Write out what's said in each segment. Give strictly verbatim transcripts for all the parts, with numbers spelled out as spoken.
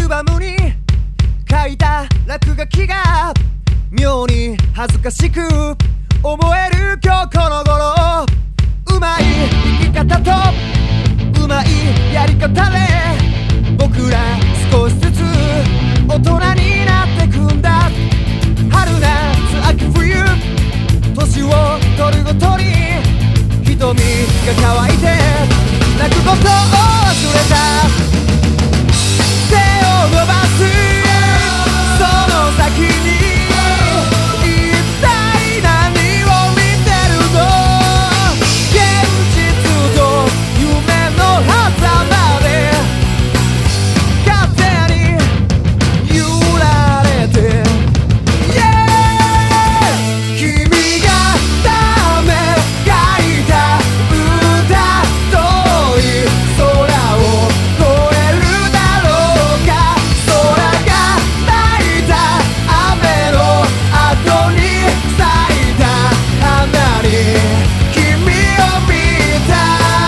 バムに書いた落書きが妙に恥ずかしく思える今日この頃、うまい生き方とうまいやり方で僕ら少しずつ大人になってくんだ。春夏秋冬年を取るごとに瞳が乾いて泣くことを忘れた。手を伸ばすその先に一体何を見てるの。現実と夢の狭間で勝手に揺られて、yeah! 君がため描いた歌遠い空を越えるだろうか。空が泣いた雨の後に咲いた花に君を見た。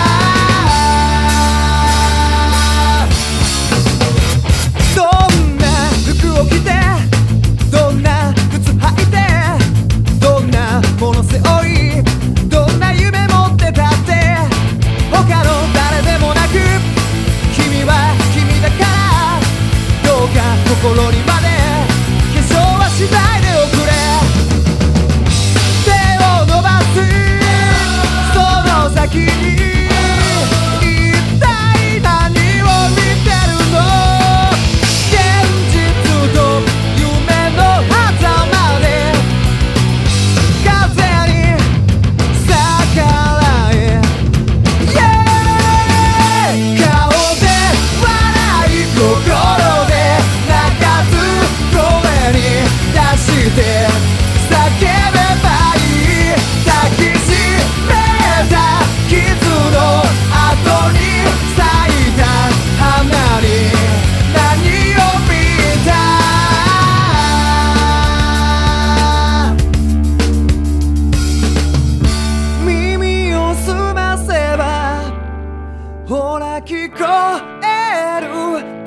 どんな服を着てどんな靴履いてどんなもの背負いどんな夢持ってたって他の誰でもなく君は君だから、どうか心にまで化粧はしないでおくれ。手を伸ばすその先に一体何を見てるの。現実と夢の狭間で風に逆らえ、yeah! 顔で笑い心で泣かず声に出して叫べばいい。抱きしめた傷の後に咲いた花に何を見た。耳を澄ませばほら聞こえる